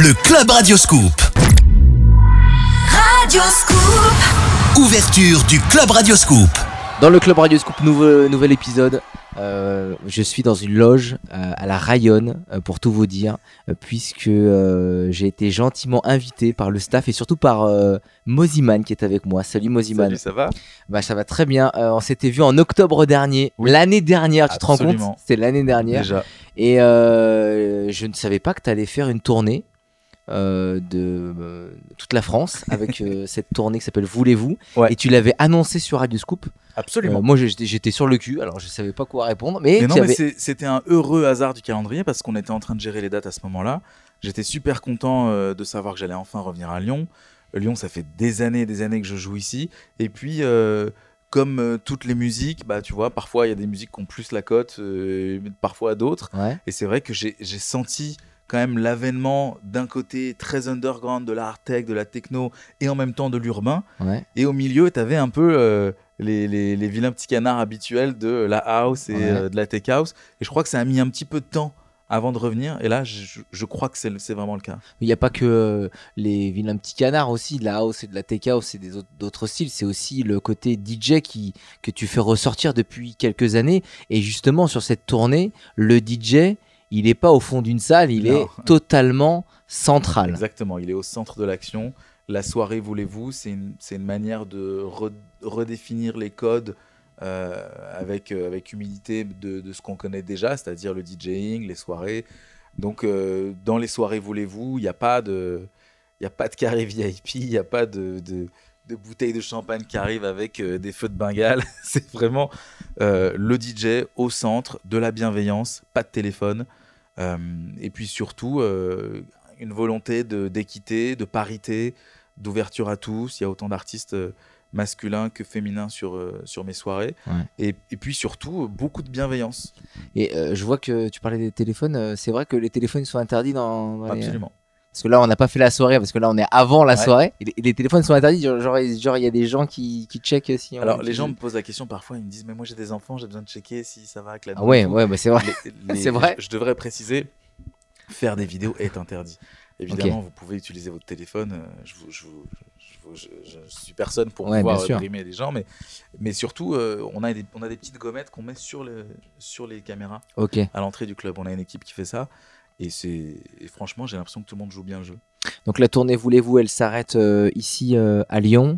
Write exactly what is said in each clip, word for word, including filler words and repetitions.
Le Club Radioscoop. Radioscoop. Ouverture du Club Radioscoop. Dans le Club Radioscoop, nouveau, nouvel épisode. Euh, je suis dans une loge euh, à la Rayonne, euh, pour tout vous dire, euh, puisque euh, j'ai été gentiment invité par le staff et surtout par euh, Moziman qui est avec moi. Salut Moziman. Salut, ça va ? Bah ça va très bien. Euh, on s'était vu en octobre dernier, oui. l'année dernière. Tu Absolument. te rends compte ? C'était l'année dernière. Déjà. Et euh, je ne savais pas que tu allais faire une tournée. Euh, de euh, toute la France avec euh, cette tournée qui s'appelle Voulez-vous, ouais. Et tu l'avais annoncé sur Radioscoop. Absolument. Euh, moi j'étais, j'étais sur le cul, alors je savais pas quoi répondre, mais, mais non, avais... mais c'est, c'était un heureux hasard du calendrier parce qu'on était en train de gérer les dates à ce moment-là. J'étais super content euh, de savoir que j'allais enfin revenir à Lyon. Lyon, ça fait des années et des années que je joue ici, et puis euh, comme euh, toutes les musiques, bah tu vois, parfois il y a des musiques qui ont plus la cote, euh, parfois d'autres, ouais. Et c'est vrai que j'ai, j'ai senti quand même l'avènement d'un côté très underground de la hard tech, de la techno et en même temps de l'urbain. Ouais. Et au milieu, tu avais un peu euh, les, les, les vilains petits canards habituels de la house et ouais. euh, de la tech house. Et je crois que ça a mis un petit peu de temps avant de revenir. Et là, je, je crois que c'est, c'est vraiment le cas. Il n'y a pas que euh, les vilains petits canards aussi, de la house et de la tech house et des autres, d'autres styles. C'est aussi le côté D J qui, que tu fais ressortir depuis quelques années. Et justement, sur cette tournée, le D J... il n'est pas au fond d'une salle, il non. est totalement central. Exactement, il est au centre de l'action. La soirée, voulez-vous, c'est une, c'est une manière de re, redéfinir les codes euh, avec, euh, avec humilité de, de ce qu'on connaît déjà, c'est-à-dire le DJing, les soirées. Donc, euh, dans les soirées, voulez-vous, il n'y a pas de, il n'y a pas de carré V I P, il n'y a pas de... de de bouteilles de champagne qui arrivent avec euh, des feux de Bengale. C'est vraiment euh, le D J au centre, de la bienveillance, pas de téléphone. Euh, et puis surtout, euh, une volonté de, d'équité, de parité, d'ouverture à tous. Il y a autant d'artistes euh, masculins que féminins sur, euh, sur mes soirées. Ouais. Et, et puis surtout, beaucoup de bienveillance. Et euh, je vois que tu parlais des téléphones. Euh, c'est vrai que les téléphones sont interdits dans... dans Absolument. Les... Parce que là, on n'a pas fait la soirée, parce que là, on est avant la ouais. soirée. Et les, les téléphones sont interdits. Genre, genre, il y a des gens qui, qui checkent si on. Alors, les qui... gens me posent la question parfois. Ils me disent, mais moi, j'ai des enfants, j'ai besoin de checker si ça va avec la. Ah ouais, ouais, bah c'est vrai. Les, les, c'est vrai. Je, je devrais préciser, faire des vidéos est interdit. Évidemment, okay. Vous pouvez utiliser votre téléphone. Je, vous, je, vous, je, je, je, je suis personne pour ouais, pouvoir brimer les gens, mais, mais surtout, euh, on, a des, on a des petites gommettes qu'on met sur, le, sur les caméras okay. à l'entrée du club. On a une équipe qui fait ça. Et, c'est... et franchement, j'ai l'impression que tout le monde joue bien le jeu. Donc la tournée Voulez-vous, elle s'arrête euh, ici euh, à Lyon.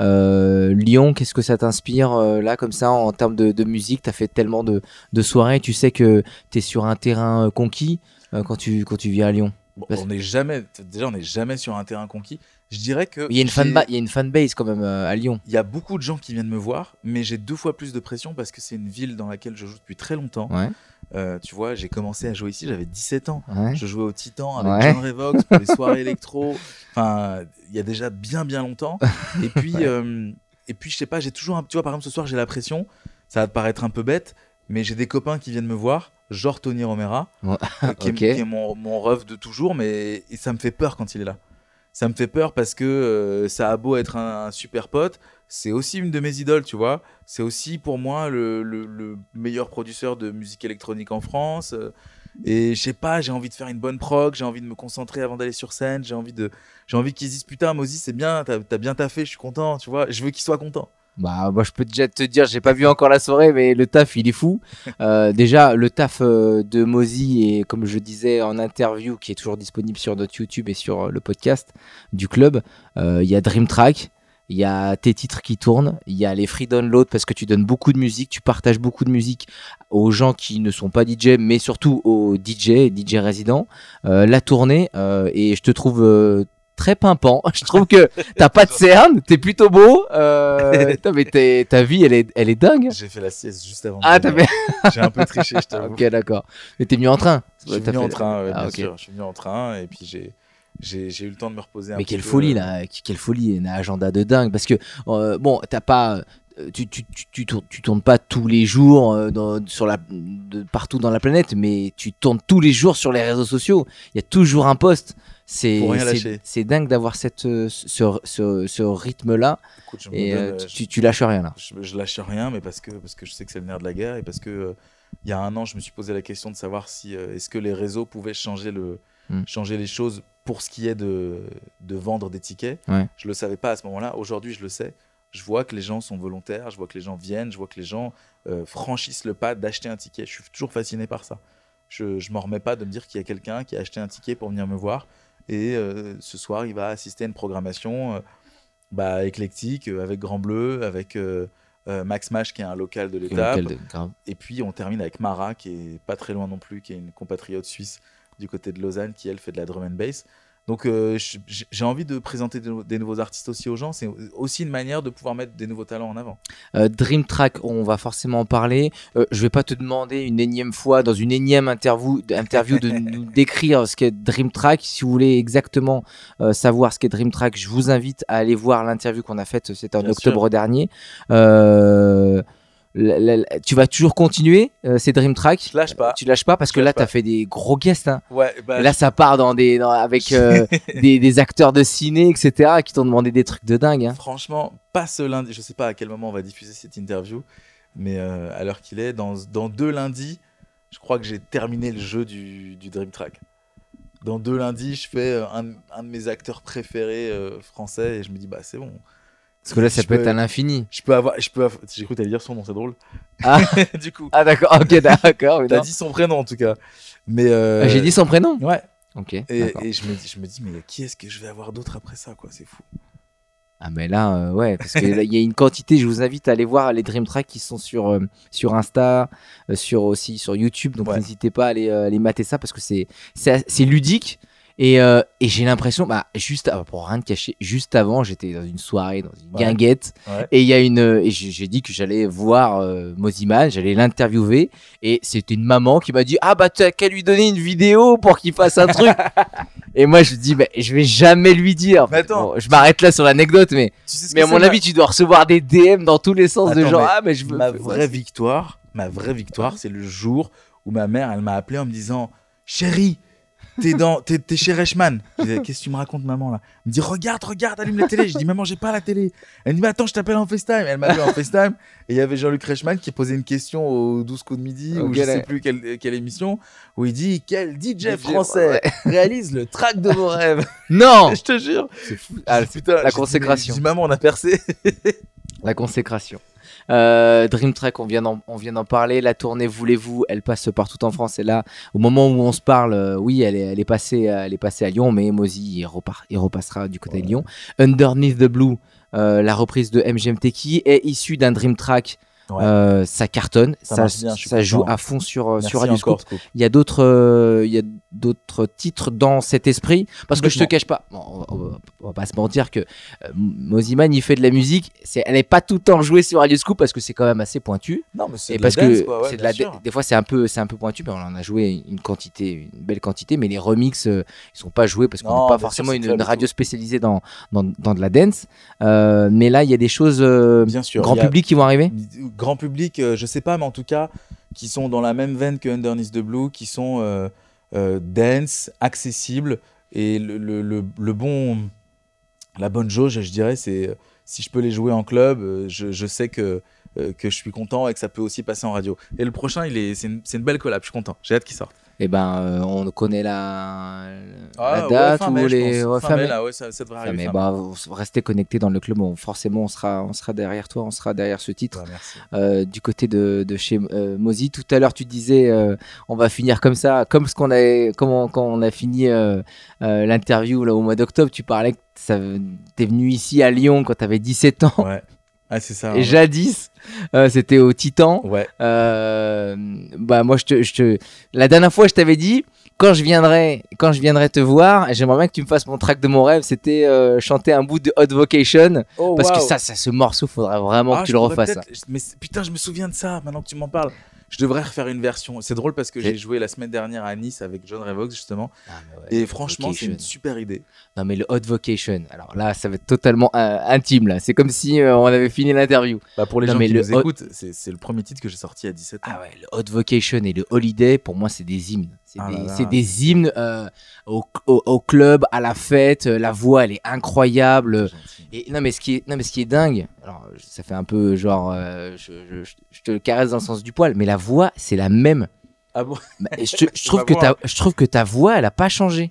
Euh, Lyon, qu'est-ce que ça t'inspire euh, là comme ça en termes de, de musique ? Tu as fait tellement de, de soirées, tu sais que tu es sur un terrain conquis euh, quand, tu, quand tu viens à Lyon. Bon, on n'est jamais, déjà, on n'est jamais sur un terrain conquis. Je dirais que il y a une fanbase, il y a une fanbase quand même euh, à Lyon. Il y a beaucoup de gens qui viennent me voir, mais j'ai deux fois plus de pression parce que c'est une ville dans laquelle je joue depuis très longtemps. Ouais. Euh, tu vois, j'ai commencé à jouer ici, j'avais dix-sept ans. Ouais. Je jouais au Titan avec ouais. John Revox pour les soirées électro. Enfin, il y a déjà bien bien longtemps. Et puis, ouais. euh, et puis, je sais pas, j'ai toujours un. Tu vois, par exemple, ce soir, j'ai la pression. Ça va te paraître un peu bête, mais j'ai des copains qui viennent me voir, genre Tony Romera, ouais. qui, est, okay. qui est mon mon ref de toujours, mais et ça me fait peur quand il est là. Ça me fait peur parce que euh, ça a beau être un, un super pote, c'est aussi une de mes idoles, tu vois. C'est aussi pour moi le, le, le meilleur producteur de musique électronique en France. Euh, et je sais pas, j'ai envie de faire une bonne prog, j'ai envie de me concentrer avant d'aller sur scène, j'ai envie de, j'ai envie qu'ils disent putain, Mozi, c'est bien, t'as, t'as bien taffé, je suis content, tu vois. Je veux qu'il soit content. Bah, moi, je peux déjà te dire, j'ai pas vu encore la soirée, mais le taf, il est fou. Euh, déjà, le taf euh, de Mozi, et comme je disais en interview, qui est toujours disponible sur notre YouTube et sur euh, le podcast du club, il euh, y a Dream Track, il y a tes titres qui tournent, il y a les free downloads parce que tu donnes beaucoup de musique, tu partages beaucoup de musique aux gens qui ne sont pas D J, mais surtout aux D J, D J résidents. Euh, la tournée, euh, et je te trouve... Euh, très pimpant, je trouve que t'as pas de cerne, t'es plutôt beau, euh, putain, mais t'es, ta vie elle est, elle est dingue. J'ai fait la sieste juste avant. Ah t'as fait... J'ai un peu triché, je t'avoue. Ok d'accord, mais t'es venu en train. Je suis venu fait... en train, ouais, ah, bien okay. sûr, je suis venu en train et puis j'ai, j'ai, j'ai eu le temps de me reposer un mais petit peu. Mais quelle folie là, quelle folie, un agenda de dingue, parce que euh, bon t'as pas... Tu, tu, tu, tu, tournes, tu tournes pas tous les jours euh, dans, sur la, de, partout dans la planète, mais tu tournes tous les jours sur les réseaux sociaux. Il y a toujours un post. C'est, c'est, c'est dingue d'avoir cette, ce, ce, ce rythme-là. Écoute, et donne, euh, tu, tu lâches rien là. Je, je lâche rien, mais parce que, parce que je sais que c'est le nerf de la guerre et parce que euh, il y a un an, je me suis posé la question de savoir si euh, est-ce que les réseaux pouvaient changer, le, mm. changer les choses pour ce qui est de, de vendre des tickets, Ouais. je le savais pas à ce moment-là. Aujourd'hui, je le sais. Je vois que les gens sont volontaires, je vois que les gens viennent, je vois que les gens euh, franchissent le pas d'acheter un ticket. Je suis toujours fasciné par ça. Je ne m'en remets pas de me dire qu'il y a quelqu'un qui a acheté un ticket pour venir me voir et euh, ce soir, il va assister à une programmation euh, bah, éclectique euh, avec Grand Bleu, avec euh, euh, Max Mash qui est un local de l'étape. Lequel de- grave. Et puis, on termine avec Mara qui est pas très loin non plus, qui est une compatriote suisse du côté de Lausanne qui, elle, fait de la drum and bass. Donc, euh, j- j'ai envie de présenter de nou- des nouveaux artistes aussi aux gens. C'est aussi une manière de pouvoir mettre des nouveaux talents en avant. Euh, Dream Track, on va forcément en parler. Euh, je vais pas te demander une énième fois, dans une énième interview, interview de nous décrire ce qu'est Dream Track. Si vous voulez exactement euh, savoir ce qu'est Dream Track, je vous invite à aller voir l'interview qu'on a faite, c'était en Bien octobre sûr. dernier. Euh, la- la- la- tu vas toujours continuer euh, ces Dream Track. Je lâche pas. Tu lâches pas parce Je que lâche là, tu as pas. fait des gros guests. Hein. Ouais, bah, Et là, ça part dans des, dans- avec euh, des, des acteurs de ciné, et cetera, qui t'ont demandé des trucs de dingue. Hein. franchement, pas ce lundi. Je sais pas à quel moment on va diffuser cette interview, mais euh, à l'heure qu'il est, dans, dans deux lundis, je crois que j'ai terminé le jeu du, du Dream Track. Dans deux lundis, je fais euh, un, un de mes acteurs préférés euh, français et je me dis, bah c'est bon. Parce que là, ça Je peut peux- être à l'infini. Je peux avoir. Je peux avoir- J'ai cru que t'allais dire son nom, c'est drôle. Ah. du coup, Ah, d'accord, ok, d'accord. mais t'as non. dit son prénom en tout cas. Mais euh, Ah, j'ai dit son prénom. Ouais. Ok. Et, d'accord. et je, me dis, je me dis, mais qui est-ce que je vais avoir d'autre après ça, quoi? C'est fou. Ah, mais là, euh, ouais, parce que là, il y a une quantité. Je vous invite à aller voir les Dream Tracks qui sont sur, euh, sur Insta, euh, sur aussi sur YouTube. Donc Ouais. n'hésitez pas à aller, euh, aller mater ça parce que c'est c'est c'est ludique. Et, euh, et j'ai l'impression, bah, juste, ah, pour rien te cacher, juste avant, j'étais dans une soirée, dans une Ouais. guinguette, Ouais. et il y a une, et j'ai j'ai dit que j'allais voir euh, Moziman, j'allais l'interviewer, et c'était une maman qui m'a dit, ah bah t'as qu'à lui donner une vidéo pour qu'il fasse un truc. Et moi je dis, bah, je vais jamais lui dire. Mais attends. Bon, je m'arrête là sur l'anecdote, mais, Tu sais ce mais que à mon c'est, avis, tu dois recevoir des D M dans tous les sens de Attends, genre, mais ah mais je veux. ma ouais, vraie victoire, ma vraie victoire, c'est le jour où ma mère, elle m'a appelé en me disant, chérie, t'es dans, t'es, t'es chez Reichmann. Je disais, qu'est-ce que tu me racontes, maman là? Elle me dit, regarde, regarde, allume la télé. Je dis, maman, j'ai pas la télé. Elle me dit, mais attends, je t'appelle en FaceTime. Elle m'a appelé en FaceTime et il y avait Jean-Luc Reichmann qui posait une question au douze coups de midi ou Ok, je sais là. plus quelle, quelle émission où il dit, quel D J D J, français ouais. réalise le track de vos rêves? Non, Je te jure. c'est fou. Ah, Je dis, putain, la j'ai dit, consécration. Je dis, maman, on a percé. La consécration. Euh, Dream Track, on vient d'en, on vient d'en parler. La tournée, voulez-vous, elle passe partout en France. Et là, au moment où on se parle, euh, oui, elle est, elle est passée, euh, elle est passée à Lyon, mais Mozi, il, repart, il repassera du côté de Lyon. Underneath the Blue, euh, la reprise de M G M T qui est issue d'un Dream Track. Ouais. Euh, ça cartonne, Ça ça, marche bien, je suis ça content. joue à fond sur, euh, Merci sur Radio encore, Scoop. Scoop. Il y a d'autres, euh, il y a d'autres titres dans cet esprit, parce que je te Complètement. cache pas, bon, on, va- on va, on va pas se mentir que euh, Moziman il fait de la musique, c'est, elle est pas tout le temps jouée sur Radio Scoop parce que c'est quand même assez pointu. Non, mais c'est Et de parce la dance, que quoi, ouais, c'est de bien la, sûr. des fois c'est un peu, c'est un peu pointu, mais on en a joué une quantité, une belle quantité, mais les remixes euh, ils sont pas joués parce qu'on Non, n'est pas bien forcément sûr, une, c'est clair une du radio tout. spécialisée dans, dans, dans de la dance. Euh, mais là il y a des choses euh, Bien sûr. grand il y a- public qui vont arriver. Grand public, euh, je sais pas, mais en tout cas, qui sont dans la même veine que Underneath the Blue, qui sont euh, euh, dance, accessibles. Et le, le, le, le bon, la bonne jauge, je dirais, c'est euh, si je peux les jouer en club, euh, je, je sais que, euh, que je suis content et que ça peut aussi passer en radio. Et le prochain, il est, c'est, une, c'est une belle collab, je suis content. J'ai hâte qu'il sorte. Et ben euh, on connaît la, Ah, la ouais, date fin ou mai, je les pense. ouais, Fin fin mai, mai. là, ouais, ça, ça devrait Ah, arriver. mais fin bah, vous restez connectés dans le club, on- forcément on sera, on sera derrière toi, on sera derrière ce titre. mai. Ouais, merci. Euh, du côté de, de chez euh, Mozi, tout à l'heure tu disais euh, on va finir comme ça, comme ce qu'on a, comme on- quand on a fini euh, euh, l'interview là au mois d'octobre, tu parlais que ça, t'es venu ici à Lyon quand t'avais dix-sept ans. Ouais. Ah, c'est ça. Et ouais. jadis, euh, c'était au Titan. Ouais. Euh, bah moi, je te, je te, la dernière fois, je t'avais dit quand je viendrai, quand je viendrai te voir, j'aimerais bien que tu me fasses mon track de mon rêve. C'était euh, chanter un bout de Hot Vocation, Oh, parce que waouh. ça, ça, ce morceau, faudrait vraiment Ah, que tu je le pourrais refasses. peut-être- Mais c'est- putain, je me souviens de ça maintenant que tu m'en parles. Je devrais refaire une version. C'est drôle parce que Et- j'ai joué la semaine dernière à Nice avec John Revox justement. Ah, mais ouais. Et franchement, c'est Vocation. une super idée. Non mais le Hot Vocation. Alors là, ça va être totalement euh, intime là. C'est comme si euh, on avait fini l'interview. Bah, pour les Non, gens mais qui le nous hot- écoutent, c'est c'est le premier titre que j'ai sorti à dix-sept ans. Ah ouais, le Hot Vocation et le Holiday, pour moi, c'est des hymnes. C'est Ah des, là là. c'est des hymnes euh, au, au, au club, à la fête. euh, La voix, elle est incroyable. C'est gentil. Et non, mais ce qui est, non, mais ce qui est dingue, alors ça fait un peu genre, euh, je, je- je te le caresse dans le sens du poil, mais la voix, c'est la même. Ah bon? Bah, et je, te- je trouve Ma que voix. ta, je trouve que ta voix, elle a pas changé.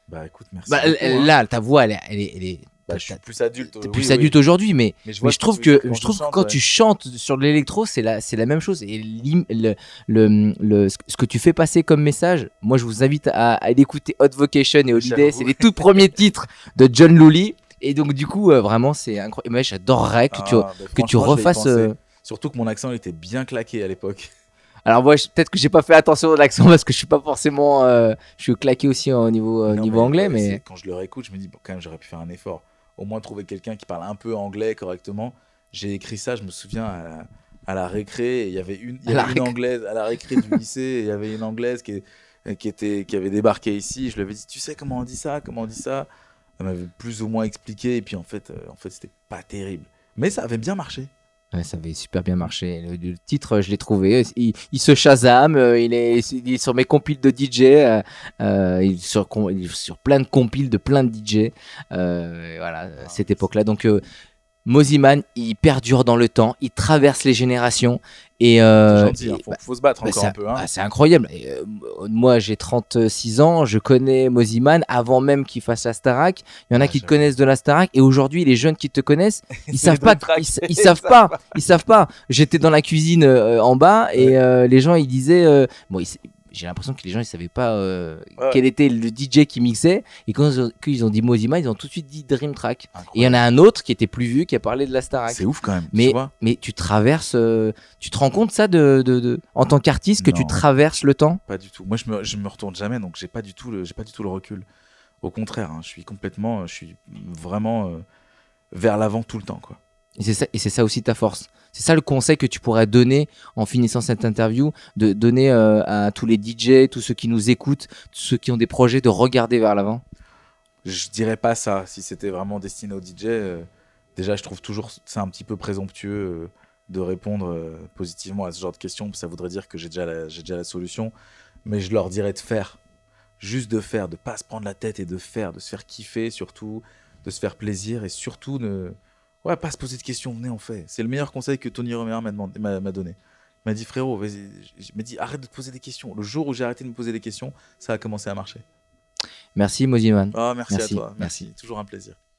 Bah écoute, merci. Bah, beaucoup, elle- hein. là, ta voix, elle est, elle est, elle est- Bah, t'as- je suis t'as- plus adulte. t'es oui, plus oui. adulte aujourd'hui, mais, Mais je mais vois je ce trouve tu veux que dire je trouve que chante, quand ouais. tu chantes sur de l'électro, c'est la, c'est la même chose. Et l'im- le, le, le- ce que tu fais passer comme message, moi, je vous invite à, à aller écouter Hot Vocation et Holiday. J'avoue. C'est les tout premiers titres de John Lully. Et donc, du coup, euh, vraiment, c'est incroyable. Moi, j'adorerais que Ah, tu, bah, que tu franchement, je vais y refasses. penser. euh, Surtout que mon accent il était bien claqué à l'époque. Alors, moi, je- peut-être que j'ai pas fait attention à l'accent parce que je suis pas forcément. euh, je suis claqué aussi au niveau, euh, Non, niveau mais, anglais, ouais, mais. c'est- quand je le réécoute, je me dis bon, quand même j'aurais pu faire un effort. Au moins trouver quelqu'un qui parle un peu anglais correctement. J'ai écrit ça, je me souviens à la, à la récré, et il y avait une, il y À la avait une récré. anglaise à la récré du lycée, et il y avait une anglaise qui, est- qui était qui avait débarqué ici. Je lui avais dit tu sais comment on dit ça, comment on dit ça. Elle m'avait plus ou moins expliqué, et puis en fait, euh, en fait c'était pas terrible, mais ça avait bien marché. Ouais, ça avait super bien marché. Le, le titre, je l'ai trouvé. Il, il se Shazam. euh, Il est, il est sur mes compiles de D J. euh, euh, il, est sur, com- il est sur plein de compiles de plein de D J. Euh, et voilà, Ah, cette époque-là. Donc, euh, Mosiman, il perdure dans le temps. Il traverse les générations. Et, euh, C'est gentil, et- hein, faut, bah, faut se battre bah, encore c'est un peu. Hein. ah, c'est incroyable. Et, euh, moi, j'ai trente-six ans. Je connais Mosiman avant même qu'il fasse la Starac. Il y en a Ah, qui te j'avoue. connaissent de la Starac. Et aujourd'hui, les jeunes qui te connaissent, ils C'est savent de pas. traquer, Ils, ils ils savent savent pas. Ils savent pas. J'étais dans la cuisine euh, en bas et Ouais. euh, les gens ils disaient. euh, bon, ils- j'ai l'impression que les gens ils savaient pas euh, Ouais. quel était le D J qui mixait. Et quand ils ont, quand ils ont dit Mosiman, ils ont tout de suite dit Dream Track. Et il y en a un autre qui était plus vieux qui a parlé de la Starac. C'est ouf quand même. Mais, tu vois mais tu traverses. euh, tu te rends compte ça de, de, de- en tant qu'artiste que tu Non. traverses le temps? Pas du tout. Moi, je me, je me retourne jamais, donc j'ai pas du tout le, j'ai pas du tout le recul. Au contraire, hein, je suis complètement, je suis vraiment euh, vers l'avant tout le temps, quoi. Et c'est ça, et c'est ça aussi ta force. C'est ça le conseil que tu pourrais donner en finissant cette interview, de donner euh, à tous les D J, tous ceux qui nous écoutent, tous ceux qui ont des projets, de regarder vers l'avant. Je dirais pas ça. Si c'était vraiment destiné aux D J, euh, déjà, je trouve toujours c'est un petit peu présomptueux euh, de répondre euh, positivement à ce genre de questions. Ça voudrait dire que j'ai déjà la, j'ai déjà la solution. Mais je leur dirais de faire, juste de faire, de pas se prendre la tête et de faire, de se faire kiffer surtout, de se faire plaisir et surtout ne, ouais, pas se poser de questions. Venez, on fait. C'est le meilleur conseil que Tony Romer m'a demandé, m'a, m'a donné. Il m'a dit frérot, vas-y, il m'a dit arrête de te poser des questions. Le jour où j'ai arrêté de me poser des questions, ça a commencé à marcher. Merci Mosiman. Ah, merci, Merci, à toi. merci. merci. Toujours un plaisir.